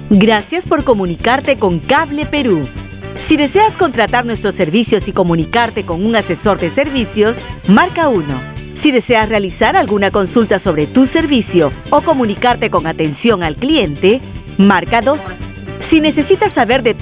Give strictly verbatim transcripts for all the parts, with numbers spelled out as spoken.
Gracias por comunicarte con Cable Perú. Si deseas contratar nuestros servicios y comunicarte con un asesor de servicios, marca uno. Si deseas realizar alguna consulta sobre tu servicio o comunicarte con atención al cliente, marca dos. Si necesitas saber de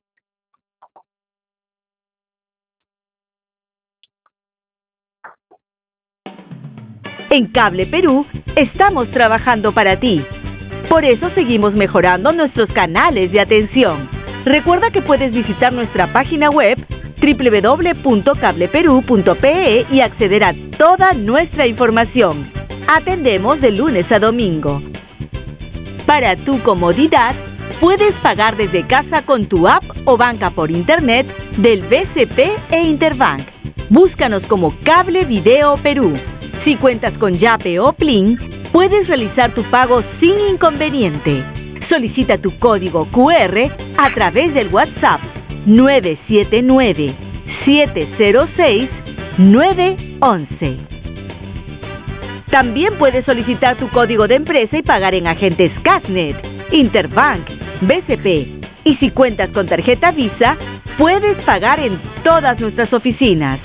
En Cable Perú, estamos trabajando para ti. Por eso seguimos mejorando nuestros canales de atención. Recuerda que puedes visitar nuestra página web doble u doble u doble u punto cable perú punto pe e y acceder a toda nuestra información. Atendemos de lunes a domingo. Para tu comodidad, puedes pagar desde casa con tu app o banca por internet del B C P e Interbank. Búscanos como Cable Video Perú. Si cuentas con Yape o Plin, puedes realizar tu pago sin inconveniente. Solicita tu código cu erre a través del WhatsApp nueve siete nueve, siete cero seis, nueve once. También puedes solicitar tu código de empresa y pagar en agentes Casnet, Interbank, B C P. Y si cuentas con tarjeta Visa, puedes pagar en todas nuestras oficinas.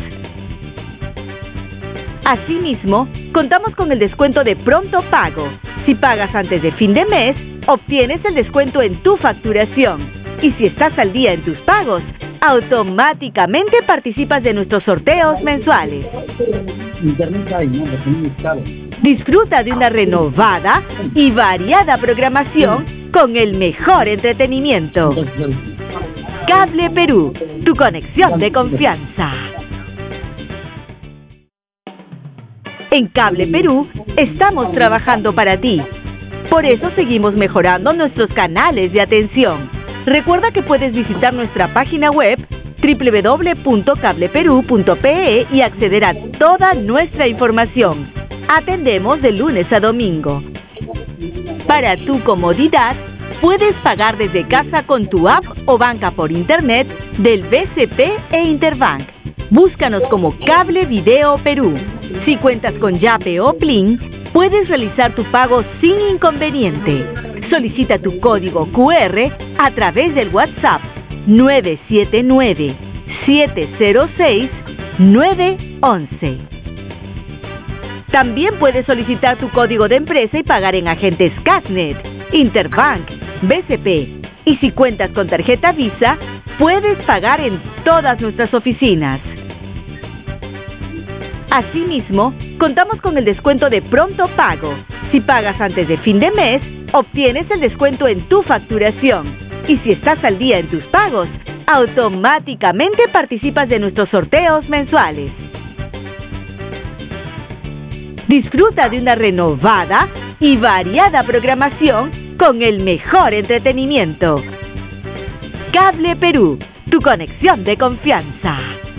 Asimismo, contamos con el descuento de pronto pago. Si pagas antes de fin de mes, obtienes el descuento en tu facturación. Y si estás al día en tus pagos, automáticamente participas de nuestros sorteos mensuales. Disfruta de una renovada y variada programación con el mejor entretenimiento. Cable Perú, tu conexión de confianza. En Cable Perú, estamos trabajando para ti. Por eso seguimos mejorando nuestros canales de atención. Recuerda que puedes visitar nuestra página web doble u doble u doble u punto cable perú punto pe e y acceder a toda nuestra información. Atendemos de lunes a domingo. Para tu comodidad, puedes pagar desde casa con tu app o banca por internet del B C P e Interbank. Búscanos como Cable Video Perú. Si cuentas con Yape o Plin, puedes realizar tu pago sin inconveniente. Solicita tu código cu erre a través del WhatsApp nueve siete nueve, siete cero seis, nueve once. También puedes solicitar tu código de empresa y pagar en agentes Casnet, Interbank, B C P. Y si cuentas con tarjeta Visa, puedes pagar en todas nuestras oficinas. Asimismo, contamos con el descuento de pronto pago. Si pagas antes de fin de mes, obtienes el descuento en tu facturación. Y si estás al día en tus pagos, automáticamente participas de nuestros sorteos mensuales. Disfruta de una renovada y variada programación con el mejor entretenimiento. Cable Perú, tu conexión de confianza.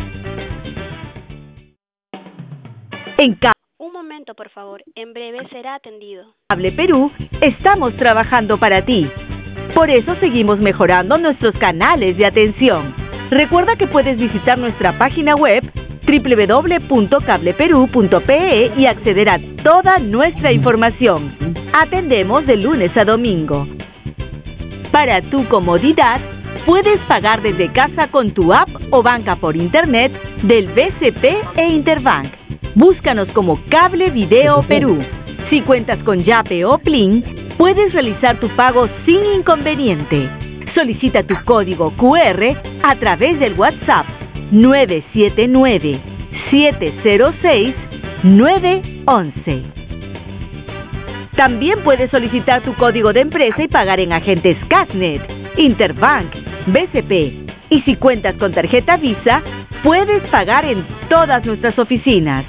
En Cable Un momento, por favor. En breve será atendido. Cable Perú, estamos trabajando para ti. Por eso seguimos mejorando nuestros canales de atención. Recuerda que puedes visitar nuestra página web doble u doble u doble u punto cable perú punto pe e y acceder a toda nuestra información. Atendemos de lunes a domingo. Para tu comodidad, puedes pagar desde casa con tu app o banca por internet del B C P e Interbank. Búscanos como Cable Video Perú. Si cuentas con Yape o Plin, puedes realizar tu pago sin inconveniente. Solicita tu código cu erre a través del WhatsApp nueve siete nueve, siete cero seis, nueve once. También puedes solicitar tu código de empresa y pagar en agentes Casnet, Interbank, B C P. Y si cuentas con tarjeta Visa, puedes pagar en todas nuestras oficinas.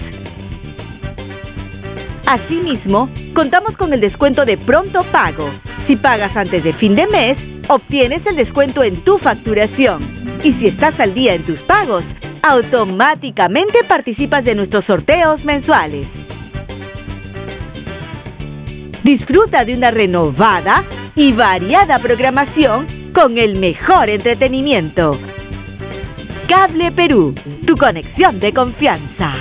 Asimismo, contamos con el descuento de pronto pago. Si pagas antes de fin de mes, obtienes el descuento en tu facturación. Y si estás al día en tus pagos, automáticamente participas de nuestros sorteos mensuales. Disfruta de una renovada y variada programación con el mejor entretenimiento. Cable Perú, tu conexión de confianza.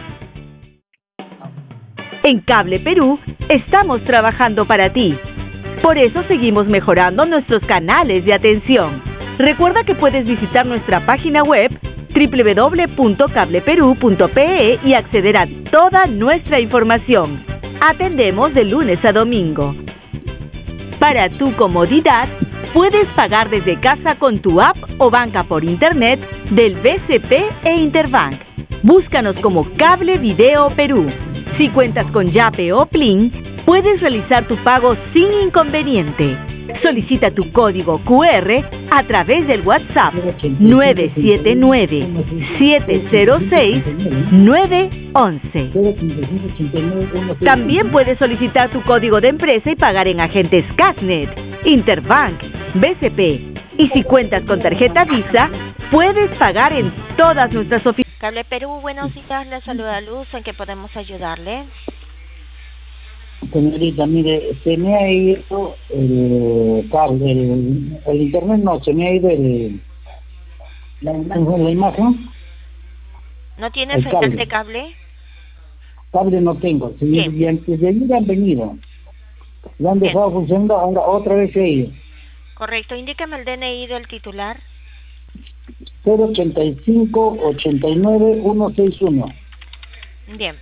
En Cable Perú, estamos trabajando para ti. Por eso seguimos mejorando nuestros canales de atención. Recuerda que puedes visitar nuestra página web doble u doble u doble u punto cable perú punto pe e y acceder a toda nuestra información. Atendemos de lunes a domingo. Para tu comodidad, puedes pagar desde casa con tu app o banca por internet del B C P e Interbank. Búscanos como Cable Video Perú. Si cuentas con Yape o Plin, puedes realizar tu pago sin inconveniente. Solicita tu código cu erre a través del WhatsApp nueve siete nueve, siete cero seis, nueve once. También puedes solicitar tu código de empresa y pagar en agentes Casnet, Interbank, B C P. Y si cuentas con tarjeta Visa, puedes pagar en todas nuestras oficinas. Cable Perú, buenos días, le saluda Luz, ¿en qué podemos ayudarle? Señorita, mire, se me ha ido el cable, el, el internet no, se me ha ido el, la, la imagen. ¿No tiene el señal cable. de cable? Cable no tengo, sí, Bien. y antes de ayer han venido, lo han Bien. dejado funcionando, ahora otra vez se ha ido. Correcto, indíqueme el D N I del titular. cero ochenta y cinco, ochenta y nueve, ciento sesenta y uno. Bien.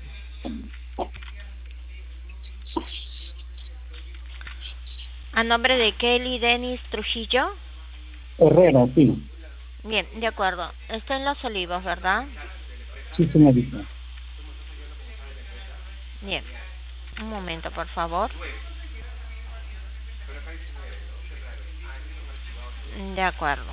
¿A nombre de Kelly Denis Trujillo? Herrera, sí, Bien, de acuerdo. Está en Los Olivos, ¿verdad? sí señorita. Bien. Un momento, por favor. De acuerdo.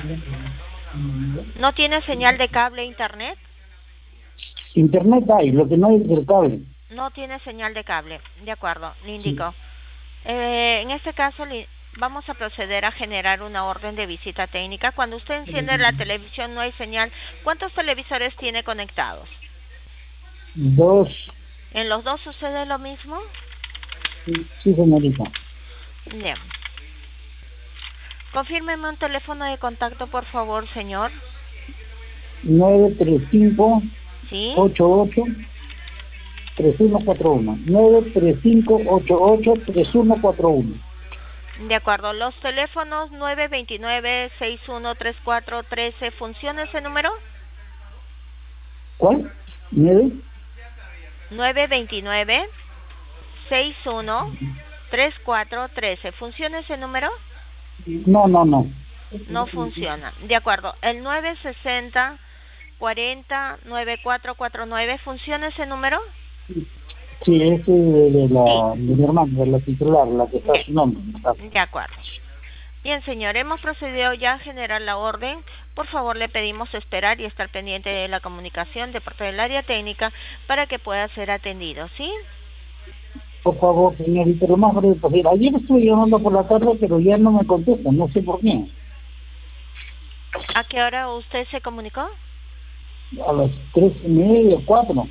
¿No tiene señal de cable e internet? Internet hay, lo que no hay es el cable. No tiene señal de cable. De acuerdo, le indico. Eh, en este caso, le, vamos a proceder a generar una orden de visita técnica. Cuando usted enciende la televisión no hay señal. ¿Cuántos televisores tiene conectados? Dos, ¿En los dos sucede lo mismo? sí, sí señorita. Bien. Confírmeme un teléfono de contacto, por favor, señor. nueve tres cinco, ¿Sí? ocho ocho, tres uno cuatro uno. nueve tres cinco, ocho ocho, tres uno cuatro uno. De acuerdo. Los teléfonos nueve dos nueve, seis uno tres cuatro uno tres, ¿funciona ese número? ¿Cuál? ¿nueve? nueve dos nueve, seis uno tres cuatro uno tres, ¿funciona ese número? No, no, no. No funciona. De acuerdo. El nueve sesenta, cuarenta, noventa y cuatro cuarenta y nueve, ¿funciona ese número? Sí, ese es de, de la de mi hermana, de la titular, la que está a su nombre. De acuerdo. Bien, señor, hemos procedido ya a generar la orden. Por favor, le pedimos esperar y estar pendiente de la comunicación de parte del área técnica para que pueda ser atendido, ¿sí? Por favor, señorita, lo más breve posible. Ayer estuve llamando por la tarde, pero ya no me contestan, no sé por qué. ¿A qué hora usted se comunicó? A las tres y media, cuatro.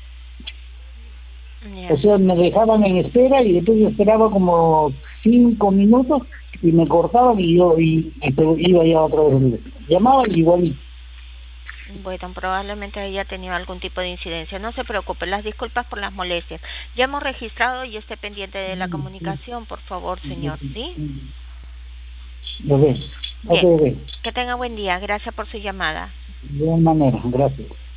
Ya. O sea, me dejaban en espera y después yo esperaba como cinco minutos y me cortaban y yo y, y pero iba ya otra vez. Llamaba y igual. Bueno, probablemente haya tenido algún tipo de incidencia. No se preocupe, las disculpas por las molestias. Ya hemos registrado y esté pendiente de la comunicación, por favor, señor, ¿sí? Lo ves. Ok, Bien. ok. Que tenga buen día. Gracias por su llamada. De buena manera, gracias.